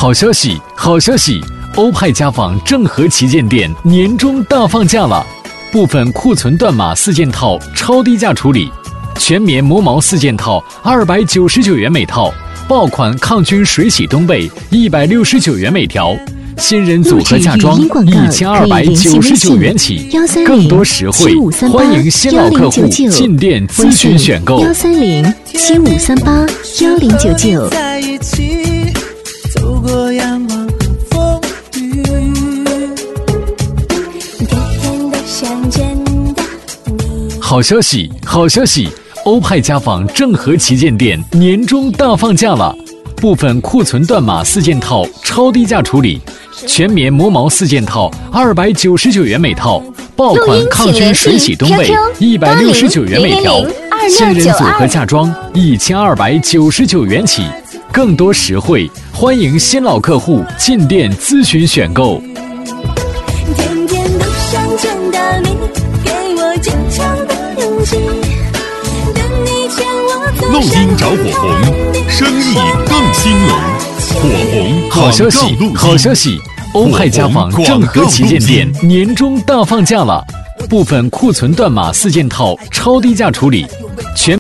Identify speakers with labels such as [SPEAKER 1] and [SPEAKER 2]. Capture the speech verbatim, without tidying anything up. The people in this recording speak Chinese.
[SPEAKER 1] 好消息，好消息！欧派家纺正和旗舰店年终大放价了，部分库存断码四件套超低价处理，全棉磨毛四件套二百九十九元每套，爆款抗菌水洗冬被一百六十九元每条。新人组合嫁妆一千二百九十九元起，更多实惠，欢迎新老客户进店咨询选购。
[SPEAKER 2] 幺三零七五三八幺零九九。
[SPEAKER 3] 走过阳光和风雨，
[SPEAKER 2] 甜甜的想见到你。
[SPEAKER 1] 好消息，好消息！欧派家纺正和旗舰店年终大放价了，部分库存断码四件套超低价处理，全棉磨毛四件套二百九十九元每套，爆款抗菌水洗冬被一百六十九元每条，新人组合嫁妆一千二百九十九元起，更多实惠，欢迎新老客户进店咨询选购。
[SPEAKER 2] 天天都想见到你，给我坚强的勇气。
[SPEAKER 4] 录音找火红，生意更兴隆。火红
[SPEAKER 1] 好消息，好消息！欧派家纺正和旗舰店年终大放价了，部分库存断码四件套超低价处理，全